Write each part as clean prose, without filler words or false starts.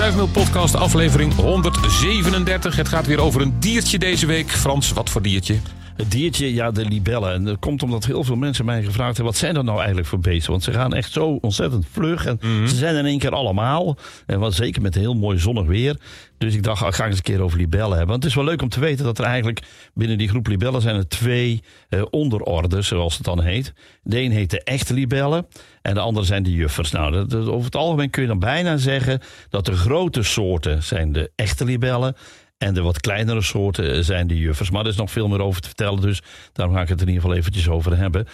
Stuifmeel podcast aflevering 137. Het gaat weer over een diertje deze week. Frans, wat voor diertje? Het diertje, ja, de libellen. En dat komt omdat heel veel mensen mij gevraagd hebben... wat zijn dat nou eigenlijk voor beesten? Want ze gaan echt zo ontzettend vlug. En ze zijn in één keer allemaal. En wat zeker met heel mooi zonnig weer. Dus ik dacht, ga ik eens een keer over libellen hebben. Want het is wel leuk om te weten dat er eigenlijk... binnen die groep libellen zijn er 2 onderordes, zoals het dan heet. De een heet de echte libellen. En de andere zijn de juffers. Nou, over het algemeen kun je dan bijna zeggen... dat de grote soorten zijn de echte libellen... En de wat kleinere soorten zijn de juffers. Maar er is nog veel meer over te vertellen. Dus daarom ga ik het er in ieder geval eventjes over hebben.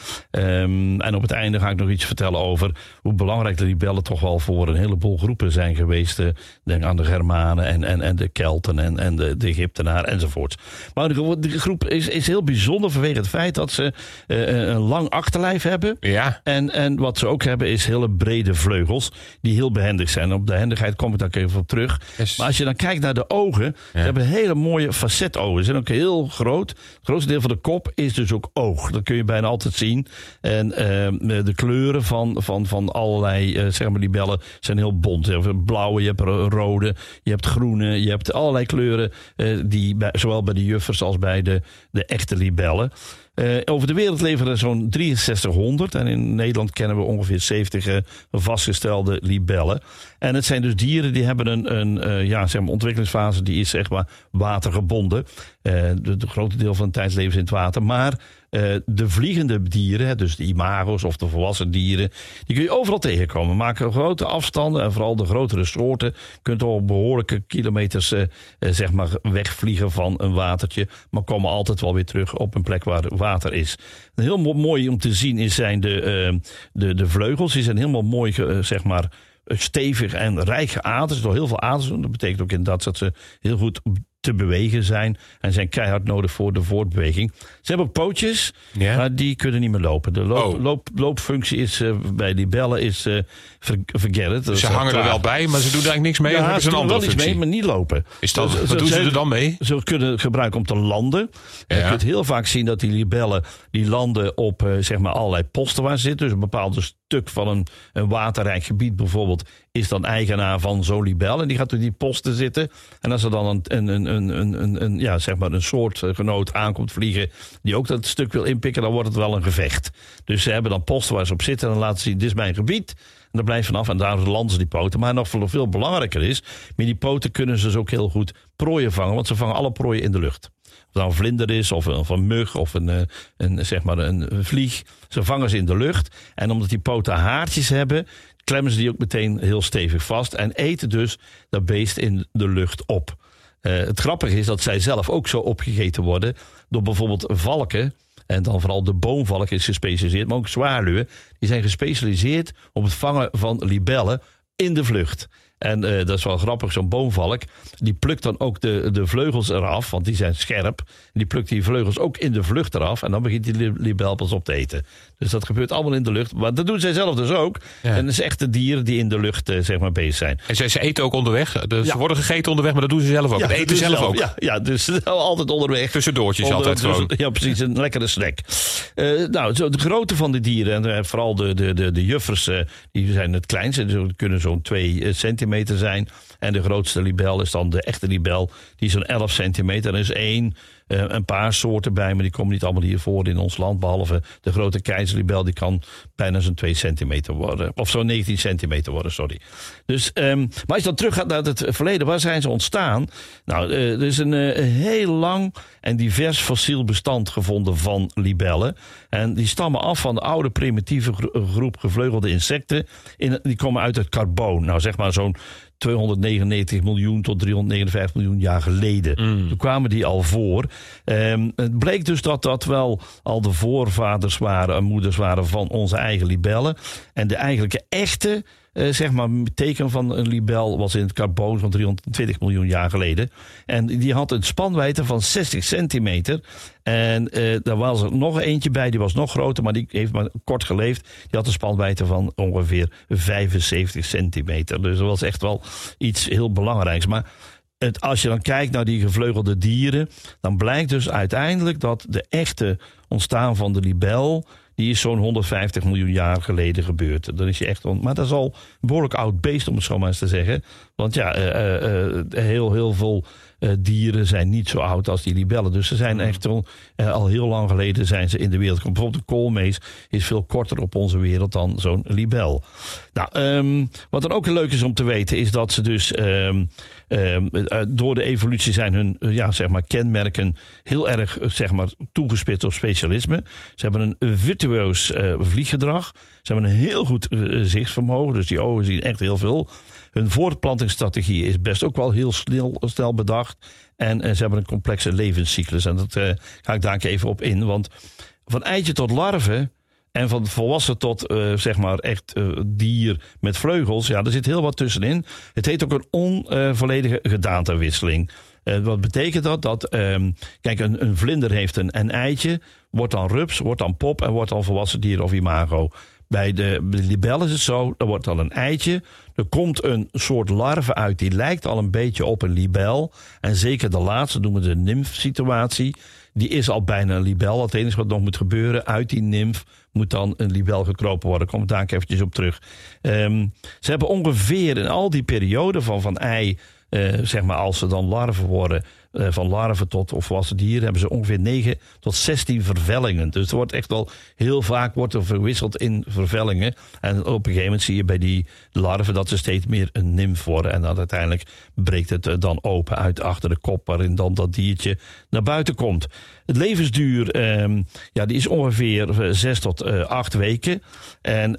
En op het einde ga ik nog iets vertellen over... hoe belangrijk de libellen toch wel voor een heleboel groepen zijn geweest. Denk aan de Germanen en de Kelten en de Egyptenaren enzovoort. Maar de groep is heel bijzonder vanwege het feit dat ze een lang achterlijf hebben. Ja. En wat ze ook hebben is hele brede vleugels. Die heel behendig zijn. Op de behendigheid kom ik daar even op terug. Yes. Maar als je dan kijkt naar de ogen... Ze hebben hele mooie facetogen. Ze zijn ook heel groot. Het grootste deel van de kop is dus ook oog. Dat kun je bijna altijd zien. En de kleuren van allerlei zeg maar libellen zijn heel bont. Je hebt blauwe, je hebt rode, je hebt groene. Je hebt allerlei kleuren die zowel bij de juffers als bij de echte libellen. Over de wereld leven er zo'n 6300. En in Nederland kennen we ongeveer 70 vastgestelde libellen. En het zijn dus dieren die hebben een ontwikkelingsfase die is zeg maar watergebonden. De grote deel van het tijd leven ze in het water. Maar de vliegende dieren, dus de imago's of de volwassen dieren... die kun je overal tegenkomen. Maken grote afstanden en vooral de grotere soorten... kunt op behoorlijke kilometers zeg maar wegvliegen van een watertje... maar komen altijd wel weer terug op een plek waar water is. En heel mooi om te zien zijn de vleugels. Die zijn helemaal mooi zeg maar stevig en rijk geaderd. Door heel veel aders. Dat betekent ook inderdaad dat ze heel goed te bewegen zijn. En zijn keihard nodig voor de voortbeweging. Ze hebben ook pootjes, maar die kunnen niet meer lopen. De loopfunctie is bij libellen is vergerd. Dus ze hangen er wel bij, maar ze doen er eigenlijk niks mee. Ja, of hebben ze een andere wel iets functie? mee, maar niet lopen. Wat doen ze er dan mee? Ze kunnen gebruiken om te landen. Ja. Je kunt heel vaak zien dat die libellen die landen op zeg maar allerlei posten waar ze zitten. Dus een bepaald stuk van een waterrijk gebied bijvoorbeeld is dan eigenaar van zo'n libel. En die gaat op die posten zitten. En als er dan een soortgenoot aankomt vliegen die ook dat stuk wil inpikken, dan wordt het wel een gevecht. Dus ze hebben dan posten waar ze op zitten en dan laten ze zien, dit is mijn gebied. En daar blijft vanaf en daar landen ze die poten. Maar nog veel belangrijker is, met die poten kunnen ze dus ook heel goed prooien vangen. Want ze vangen alle prooien in de lucht. Of dat een vlinder is, of een mug, of een vlieg. Ze vangen ze in de lucht. En omdat die poten haartjes hebben, klemmen ze die ook meteen heel stevig vast. En eten dus dat beest in de lucht op. Het grappige is dat zij zelf ook zo opgegeten worden door bijvoorbeeld valken. En dan vooral de boomvalk is gespecialiseerd, maar ook zwaluwen. Die zijn gespecialiseerd op het vangen van libellen in de vlucht. En dat is wel grappig, zo'n boomvalk. Die plukt dan ook de vleugels eraf, want die zijn scherp. En die plukt die vleugels ook in de vlucht eraf. En dan begint die libel pas op te eten. Dus dat gebeurt allemaal in de lucht. Maar dat doen zij zelf dus ook. Ja. En dat is echt de dieren die in de lucht zeg maar bezig zijn. En ze eten ook onderweg? Dus ze worden gegeten onderweg, maar dat doen ze zelf ook. Ja, eten zelf ook? Ja, dus altijd onderweg. Tussendoortjes altijd gewoon. Ja, precies. Een lekkere snack. De grootte van de dieren, en vooral de juffers, die zijn het kleinste. Die kunnen zo'n 2 centimeter zijn. En de grootste libel is dan de echte libel. Die is zo'n 11 centimeter. Er is een paar soorten bij, maar die komen niet allemaal hier voor in ons land. Behalve de grote keizerlibel, die kan bijna zo'n 2 centimeter worden. Of zo'n 19 centimeter worden, sorry. Dus, maar als je dan terug gaat naar het verleden, waar zijn ze ontstaan? Nou, er is een heel lang en divers fossiel bestand gevonden van libellen. En die stammen af van de oude primitieve groep gevleugelde insecten. Die komen uit het carboon. Nou, zeg maar zo'n 299 miljoen tot 359 miljoen jaar geleden. Toen kwamen die al voor. Het bleek dus dat wel al de voorvaders waren en moeders waren van onze eigen libellen. En de eigenlijke echte teken van een libel was in het carboon van 320 miljoen jaar geleden. En die had een spanwijdte van 60 centimeter. En daar was er nog eentje bij, die was nog groter, maar die heeft maar kort geleefd. Die had een spanwijdte van ongeveer 75 centimeter. Dus dat was echt wel iets heel belangrijks. Maar als je dan kijkt naar die gevleugelde dieren, dan blijkt dus uiteindelijk dat de echte ontstaan van de libel, die is zo'n 150 miljoen jaar geleden gebeurd. Dan is je echt maar dat is al een behoorlijk oud beest, om het zo maar eens te zeggen. Want ja, heel veel dieren zijn niet zo oud als die libellen. Dus ze zijn echt al heel lang geleden zijn ze in de wereld gekomen. Bijvoorbeeld de koolmees is veel korter op onze wereld dan zo'n libel. Nou, wat dan ook heel leuk is om te weten, is dat ze dus door de evolutie zijn hun kenmerken heel erg toegespitst op specialisme. Ze hebben een virtuoos vlieggedrag. Ze hebben een heel goed zichtsvermogen. Dus die ogen zien echt heel veel. Hun voortplantingsstrategie is best ook wel heel snel bedacht. En ze hebben een complexe levenscyclus. En dat ga ik daar even op in. Want van eitje tot larve en van volwassen tot dier met vleugels. Ja, er zit heel wat tussenin. Het heet ook een onvolledige gedaantewisseling. Wat betekent dat? Kijk, een vlinder heeft een eitje, wordt dan rups, wordt dan pop en wordt dan volwassen dier of imago. Bij de libel is het zo, er wordt dan een eitje. Er komt een soort larve uit, die lijkt al een beetje op een libel. En zeker de laatste, noemen we de nymf-situatie. Die is al bijna een libel. Het enige wat nog moet gebeuren, uit die nymf moet dan een libel gekropen worden. Daar kom ik daar eventjes op terug. Ze hebben ongeveer in al die perioden van ei, als ze dan larven worden, van larven tot of volwassen dieren, hebben ze ongeveer 9 tot 16 vervellingen. Dus er wordt echt wel heel vaak verwisseld in vervellingen. En op een gegeven moment zie je bij die larven dat ze steeds meer een nymf worden. En dan uiteindelijk breekt het dan open uit achter de kop, waarin dan dat diertje naar buiten komt. Het levensduur die is ongeveer 6 tot 8 weken. En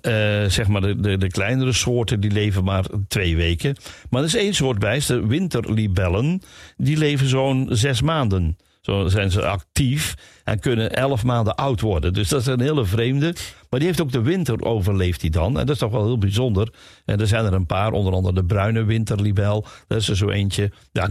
de kleinere soorten die leven maar 2 weken. Maar er is 1 soort bij, de winterlibellen. Die leven zo'n 6 maanden. Zo zijn ze actief en kunnen 11 maanden oud worden. Dus dat is een hele vreemde. Maar die heeft ook de winter overleefd die dan. En dat is toch wel heel bijzonder. En er zijn er een paar, onder andere de bruine winterlibel. Dat is er zo eentje. Ja,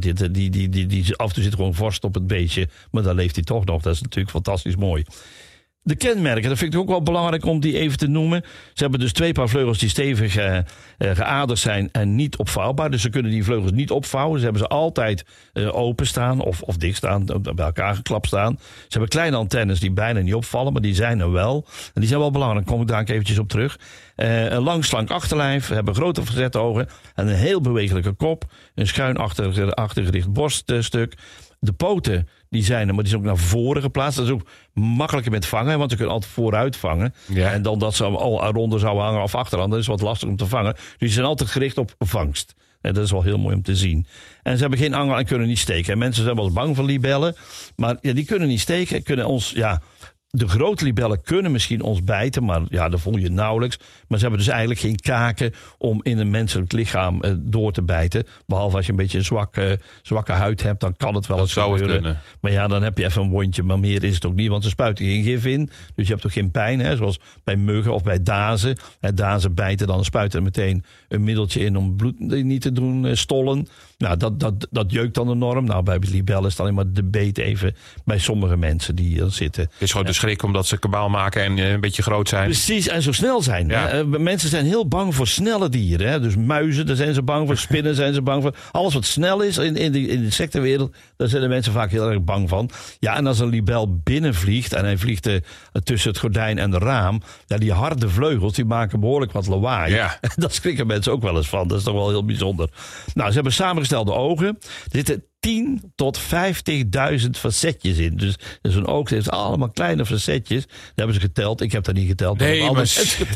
die af en toe zit gewoon vorst op het beestje. Maar dan leeft hij toch nog. Dat is natuurlijk fantastisch mooi. De kenmerken, dat vind ik ook wel belangrijk om die even te noemen. Ze hebben dus 2 paar vleugels die stevig geaderd zijn en niet opvouwbaar. Dus ze kunnen die vleugels niet opvouwen. Ze hebben ze altijd openstaan of dicht staan, bij elkaar geklapt staan. Ze hebben kleine antennes die bijna niet opvallen, maar die zijn er wel. En die zijn wel belangrijk, daar kom ik daar eventjes op terug. Een lang slank achterlijf, hebben grote verzetogen en een heel bewegelijke kop. Een schuin achtergericht borststuk. De poten, die zijn er, maar die zijn ook naar voren geplaatst. Dat is ook makkelijker met vangen, want ze kunnen altijd vooruit vangen. Ja. En dan dat ze al eronder zouden hangen of achteraan, dat is wat lastig om te vangen. Dus die zijn altijd gericht op vangst. En dat is wel heel mooi om te zien. En ze hebben geen angel en kunnen niet steken. En mensen zijn wel eens bang voor libellen, maar die kunnen niet steken. Kunnen ons, de grote libellen kunnen misschien ons bijten, maar dat voel je nauwelijks. Maar ze hebben dus eigenlijk geen kaken om in een menselijk lichaam door te bijten. Behalve als je een beetje een zwakke huid hebt, dan kan het wel eens gebeuren. Maar dan heb je even een wondje, maar meer is het ook niet, want ze spuiten geen gif in. Dus je hebt ook geen pijn, hè, zoals bij muggen of bij dazen. Dazen bijten, dan spuiten er meteen een middeltje in om bloed niet te doen stollen. Nou, dat jeukt dan enorm. Nou, bij libellen is het alleen maar de beet even bij sommige mensen die er zitten. Het is gewoon de schrik omdat ze kabaal maken en een beetje groot zijn. Precies, en zo snel zijn. Ja. Mensen zijn heel bang voor snelle dieren. Hè? Dus muizen, daar zijn ze bang voor. Spinnen zijn ze bang voor. Alles wat snel is in de insectenwereld, daar zijn de mensen vaak heel erg bang van. Ja, en als een libel binnenvliegt en hij vliegt tussen het gordijn en de raam, die harde vleugels, die maken behoorlijk wat lawaai. Ja. Daar schrikken mensen ook wel eens van. Dat is toch wel heel bijzonder. Nou, ze hebben samengestelde ogen. Er zitten 10 tot 50.000 facetjes in. Dus zo'n oog heeft allemaal kleine facetjes. Dat hebben ze geteld. Ik heb dat niet geteld. Nee, maar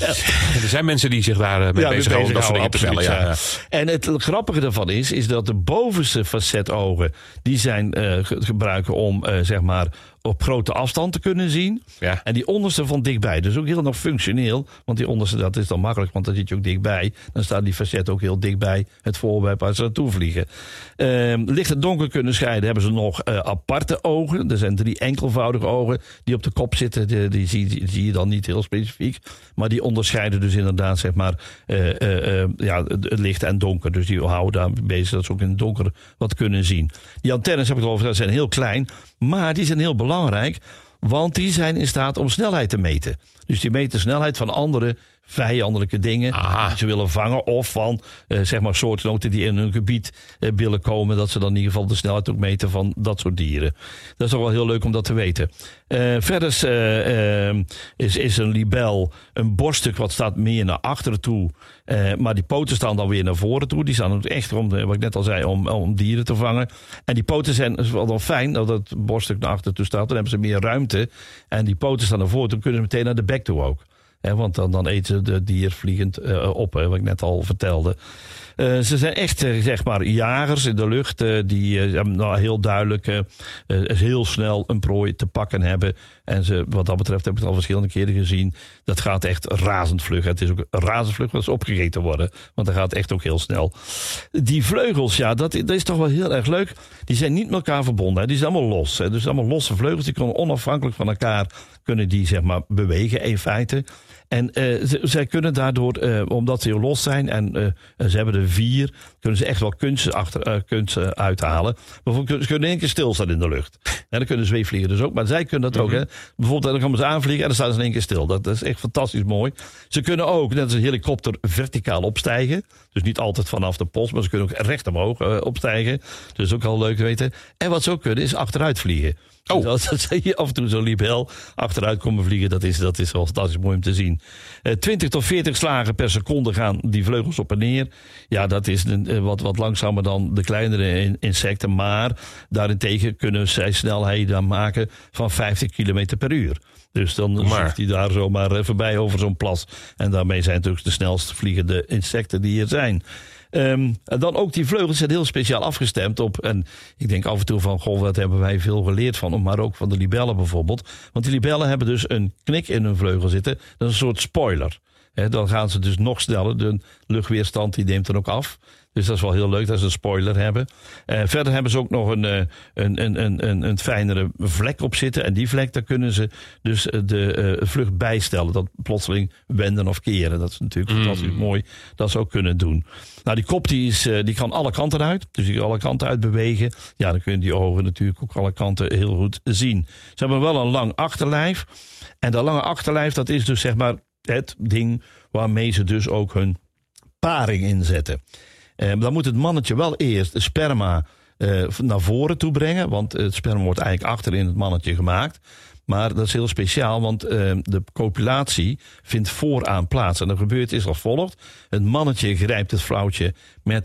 er zijn mensen die zich daar mee bezighouden. Dat soort dingen te bellen. Ja. En het grappige daarvan is dat de bovenste facetogen, die zijn gebruiken om op grote afstand te kunnen zien. Ja. En die onderste van dichtbij. Dus ook heel nog functioneel. Want die onderste, dat is dan makkelijk, want dan zit je ook dichtbij. Dan staat die facet ook heel dichtbij het voorwerp waar ze naartoe vliegen. Licht en donker kunnen scheiden, hebben ze nog aparte ogen. Er zijn 3 enkelvoudige ogen die op de kop zitten. Die zie je dan niet heel specifiek. Maar die onderscheiden dus inderdaad het licht en donker. Dus die houden daar bezig dat ze ook in het donker wat kunnen zien. Die antennes, heb ik het al over, zijn heel klein. Maar die zijn heel belangrijk, want die zijn in staat om snelheid te meten. Dus die meten de snelheid van andere vijandelijke dingen die ze willen vangen. Of van zeg maar soortgenoten die in hun gebied willen komen. Dat ze dan in ieder geval de snelheid ook meten van dat soort dieren. Dat is toch wel heel leuk om dat te weten. Verder is een libel een borststuk wat staat meer naar achteren toe. Maar die poten staan dan weer naar voren toe. Die staan ook echt, wat ik net al zei, om dieren te vangen. En die poten zijn wel dan fijn dat het borststuk naar achteren toe staat. Dan hebben ze meer ruimte. En die poten staan naar voren. Dan kunnen ze meteen naar de bek toe ook. Want dan eten ze de dier vliegend op, wat ik net al vertelde. Ze zijn echt, zeg maar, jagers in de lucht die heel duidelijk heel snel een prooi te pakken hebben. En ze, wat dat betreft heb ik het al verschillende keren gezien. Dat gaat echt razend vlug. Het is ook razend vlug dat ze opgegeten worden. Want dat gaat echt ook heel snel. Die vleugels, ja, dat is toch wel heel erg leuk. Die zijn niet met elkaar verbonden. Hè. Die zijn allemaal los. Hè. Dus allemaal losse vleugels. Die kunnen onafhankelijk van elkaar kunnen die, zeg maar, bewegen in feite. En zij kunnen daardoor, omdat ze heel los zijn en ze hebben er 4, kunnen ze echt wel kunst uithalen. Bijvoorbeeld, ze kunnen in één keer stilstaan in de lucht. En dan kunnen zweefvliegers dus ook, maar zij kunnen dat ook. Hè. Bijvoorbeeld, dan komen ze aanvliegen en dan staan ze in één keer stil. Dat is echt fantastisch mooi. Ze kunnen ook, net als een helikopter, verticaal opstijgen. Dus niet altijd vanaf de post, maar ze kunnen ook recht omhoog opstijgen. Dus dat is ook al leuk te weten. En wat ze ook kunnen, is achteruit vliegen. Dus dat zie je af en toe zo'n libel achteruit komen vliegen. Dat is wel fantastisch mooi om te zien. 20 tot 40 slagen per seconde gaan die vleugels op en neer. Ja, dat is wat langzamer dan de kleinere insecten. Maar daarentegen kunnen zij snelheden maken van 50 km per uur. Dus dan zoekt hij daar zomaar voorbij over zo'n plas. En daarmee zijn het ook de snelst vliegende insecten die er zijn. En dan ook die vleugels zijn heel speciaal afgestemd op. En ik denk af en toe van, goh, wat hebben wij veel geleerd van. Maar ook van de libellen bijvoorbeeld. Want die libellen hebben dus een knik in hun vleugel zitten. Dat is een soort spoiler. Dan gaan ze dus nog sneller. De luchtweerstand die neemt dan ook af. Dus dat is wel heel leuk dat ze een spoiler hebben. Verder hebben ze ook nog een fijnere vlek op zitten. En die vlek, daar kunnen ze dus de vlucht bijstellen. Dat plotseling wenden of keren. Dat is natuurlijk fantastisch mooi dat ze ook kunnen doen. Nou, die kop die kan alle kanten uit. Dus die kan alle kanten uit bewegen. Ja, dan kunnen die ogen natuurlijk ook alle kanten heel goed zien. Ze hebben wel een lang achterlijf. En dat lange achterlijf, dat is dus zeg maar het ding waarmee ze dus ook hun paring inzetten. Dan moet het mannetje wel eerst de sperma naar voren toe brengen. Want het sperma wordt eigenlijk achter in het mannetje gemaakt. Maar dat is heel speciaal, want de copulatie vindt vooraan plaats. En dan gebeurt is als volgt. Het mannetje grijpt het vrouwtje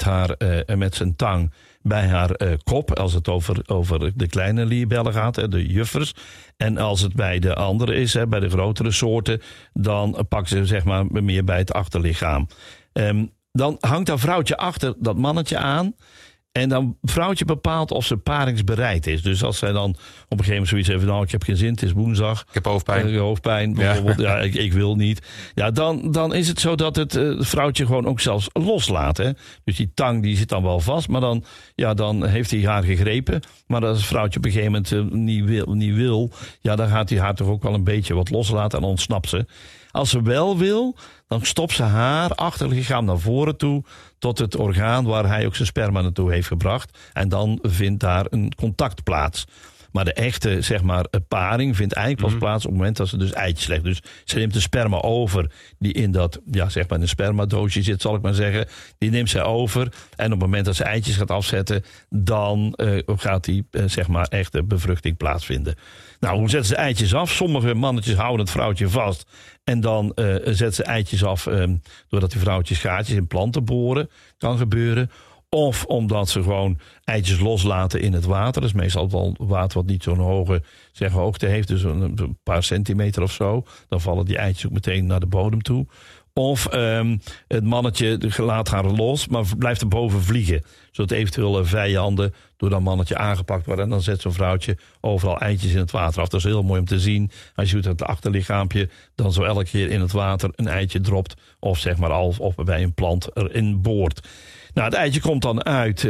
met zijn tang bij haar kop. Als het over de kleine libellen gaat, de juffers. En als het bij de andere is, bij de grotere soorten, dan pakken ze zeg maar meer bij het achterlichaam. Dan hangt dat vrouwtje achter dat mannetje aan. En dan vrouwtje bepaalt of ze paringsbereid is. Dus als zij dan op een gegeven moment zoiets heeft, nou, ik heb geen zin, het is woensdag. Ik heb hoofdpijn. Bijvoorbeeld. Ja, ik wil niet. Ja, dan is het zo dat het vrouwtje gewoon ook zelfs loslaat. Hè? Dus die tang die zit dan wel vast, maar dan heeft hij haar gegrepen. Maar als het vrouwtje op een gegeven moment niet wil, ja, dan gaat hij haar toch ook wel een beetje wat loslaten en ontsnapt ze. Als ze wel wil, dan stopt ze haar achterlichaam naar voren toe tot het orgaan waar hij ook zijn sperma naartoe heeft gebracht. En dan vindt daar een contact plaats. Maar de echte, zeg maar, paring vindt eigenlijk pas plaats op het moment dat ze dus eitjes legt. Dus ze neemt de sperma over die in dat, ja, zeg maar, een spermadoosje zit, zal ik maar zeggen. Die neemt zij over. En op het moment dat ze eitjes gaat afzetten, dan gaat die, zeg maar, echte bevruchting plaatsvinden. Nou, hoe zetten ze eitjes af? Sommige mannetjes houden het vrouwtje vast. En dan zetten ze eitjes af doordat die vrouwtjes gaatjes in planten boren. Kan gebeuren. Of omdat ze gewoon eitjes loslaten in het water. Dat is meestal wel water wat niet zo'n hoge hoogte heeft. Dus een paar centimeter of zo. Dan vallen die eitjes ook meteen naar de bodem toe. Of het mannetje laat haar los, maar blijft erboven vliegen. Zodat eventueel vijanden door dat mannetje aangepakt worden. En dan zet zo'n vrouwtje overal eitjes in het water af. Dat is heel mooi om te zien. Als je het achterlichaampje dan zo elke keer in het water een eitje dropt. Of zeg maar of bij een plant erin boort. Nou, het eitje komt dan uit,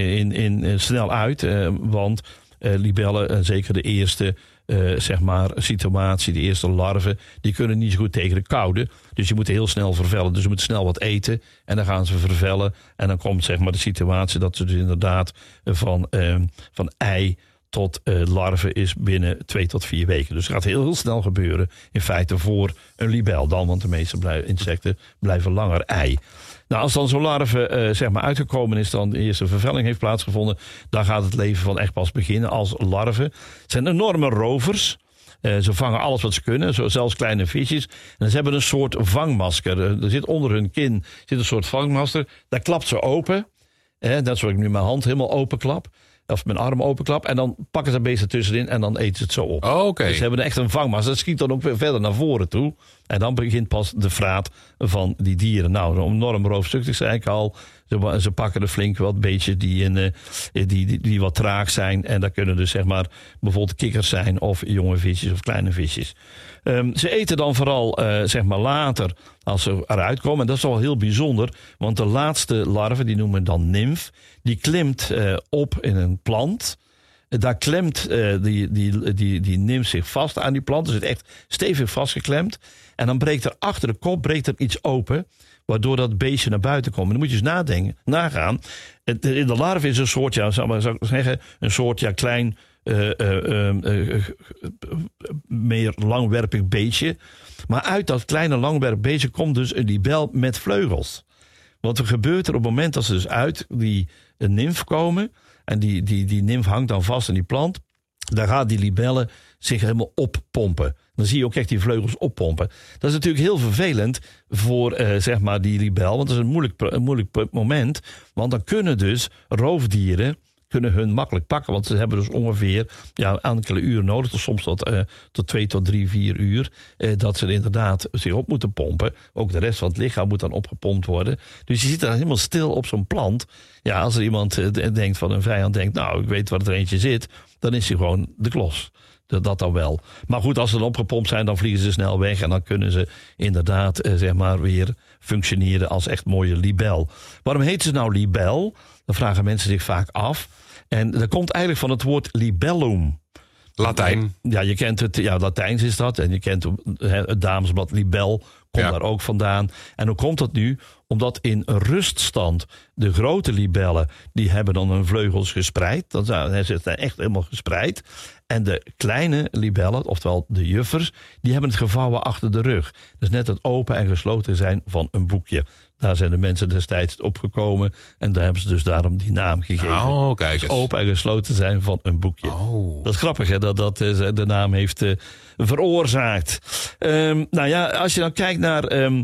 snel uit. Want libellen, zeker de eerste zeg maar situatie, de eerste larven, die kunnen niet zo goed tegen de koude. Dus je moet heel snel vervellen. Dus je moet snel wat eten en dan gaan ze vervellen. En dan komt zeg maar de situatie dat ze dus inderdaad van ei tot larve is binnen 2 tot 4 weken. Dus het gaat heel snel gebeuren in feite voor een libel dan. Want de meeste insecten blijven langer ei. Nou, als dan zo'n larve zeg maar uitgekomen is, dan de eerste vervelling heeft plaatsgevonden, dan gaat het leven van echt pas beginnen als larve. Het zijn enorme rovers. Ze vangen alles wat ze kunnen, zelfs kleine visjes. En ze hebben een soort vangmasker. Er zit onder hun kin een soort vangmasker. Daar klapt ze open. Dat zoals ik nu mijn hand helemaal openklap. Of mijn arm openklap. En dan pakken ze een beetje tussenin en dan eten ze het zo op. Oh, okay. Dus ze hebben echt een vangmasker. Dat schiet dan ook weer verder naar voren toe. En dan begint pas de vraat van die dieren. Nou, een enorm roofstuk, zei ik al. Ze pakken er flink wat beetjes die wat traag zijn. En dat kunnen dus zeg maar bijvoorbeeld kikkers zijn of jonge visjes of kleine visjes. Ze eten dan vooral zeg maar later als ze eruit komen. En dat is wel heel bijzonder. Want de laatste larve, die noemen we dan nimf. Die klimt op in een plant. Daar klemt die nimf zich vast aan die plant. Dus het echt stevig vastgeklemd. En dan breekt er achter de kop iets open, waardoor dat beestje naar buiten komt. En dan moet je eens nagaan. In de larve is een soort, zou ik zeggen, een soort klein, meer langwerpig beestje. Maar uit dat kleine langwerpig beestje komt dus een libel met vleugels. Wat er gebeurt op het moment dat ze dus uit die nimf komen, en die nimf hangt dan vast aan die plant, dan gaat die libelle zich helemaal oppompen. Dan zie je ook echt die vleugels oppompen. Dat is natuurlijk heel vervelend voor zeg maar die libel. Want dat is een moeilijk moment. Want dan kunnen dus roofdieren hun makkelijk pakken. Want ze hebben dus ongeveer enkele uren nodig. Soms tot 2 tot 3, 4 uur. Dat ze inderdaad zich op moeten pompen. Ook de rest van het lichaam moet dan opgepompt worden. Dus je zit daar helemaal stil op zo'n plant. Ja, als er iemand denkt van een vijand denkt, nou, ik weet waar er eentje zit, dan is hij gewoon de klos. Dat dan wel. Maar goed, als ze dan opgepompt zijn, dan vliegen ze snel weg. En dan kunnen ze inderdaad zeg maar weer functioneren als echt mooie libel. Waarom heet ze nou libel? Dat vragen mensen zich vaak af. En dat komt eigenlijk van het woord libellum. Latijn. Ja, je kent het. Ja, Latijns is dat. En je kent het damesblad libel. Komt daar ook vandaan. En hoe komt dat nu? Omdat in ruststand de grote libellen, die hebben dan hun vleugels gespreid. Dan zijn ze echt helemaal gespreid. En de kleine libellen, oftewel de juffers, die hebben het gevouwen achter de rug. Dus net het open en gesloten zijn van een boekje. Daar zijn de mensen destijds opgekomen. En daar hebben ze dus daarom die naam gegeven. Oh, kijk eens. Dus open en gesloten zijn van een boekje. Oh. Dat is grappig, hè, dat de naam heeft veroorzaakt. Nou ja, als je dan kijkt naar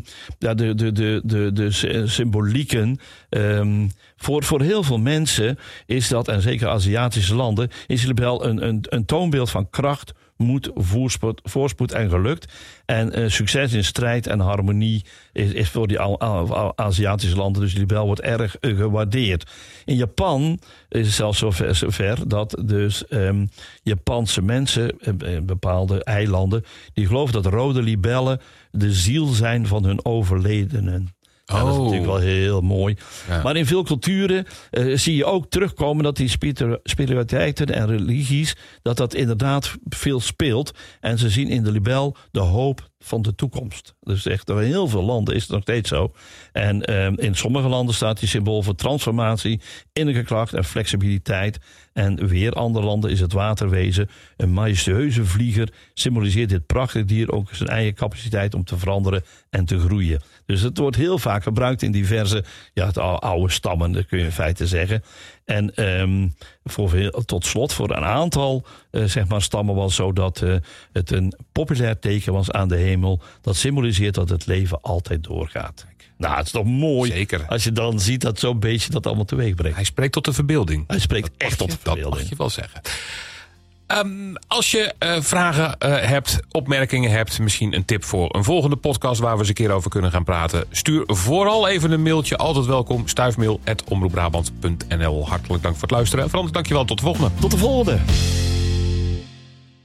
de symbolieken. Voor heel veel mensen is dat, en zeker Aziatische landen, is de libel een toonbeeld van kracht, moed, voorspoed en geluk. En succes in strijd en harmonie is voor die Aziatische landen. Dus die libel wordt erg gewaardeerd. In Japan is het zelfs zover dat dus Japanse mensen, bepaalde eilanden, die geloven dat rode libellen de ziel zijn van hun overledenen. Ja, dat is natuurlijk wel heel mooi. Ja. Maar in veel culturen zie je ook terugkomen dat die spiritualiteiten en religies, dat inderdaad veel speelt. En ze zien in de libel de hoop van de toekomst. Dus echt in heel veel landen is het nog steeds zo. En in sommige landen staat die symbool voor transformatie, innerlijke kracht en flexibiliteit. En weer andere landen is het waterwezen. Een majestueuze vlieger symboliseert dit prachtige dier ook zijn eigen capaciteit om te veranderen en te groeien. Dus het wordt heel vaak gebruikt in diverse oude stammen, dat kun je in feite zeggen. En tot slot, voor een aantal zeg maar stammen was zo dat het een populair teken was aan de hemel. Dat symboliseert dat het leven altijd doorgaat. Nou, het is toch mooi. Zeker. Als je dan ziet dat zo'n beestje dat allemaal teweeg brengt. Hij spreekt tot de verbeelding. Hij spreekt echt tot de verbeelding. Dat mag je wel zeggen. Als je vragen hebt, opmerkingen hebt, misschien een tip voor een volgende podcast waar we eens een keer over kunnen gaan praten, stuur vooral even een mailtje. Altijd welkom. Stuifmail@omroepbrabant.nl. Hartelijk dank voor het luisteren. Frans, dankjewel. Tot de volgende. Tot de volgende.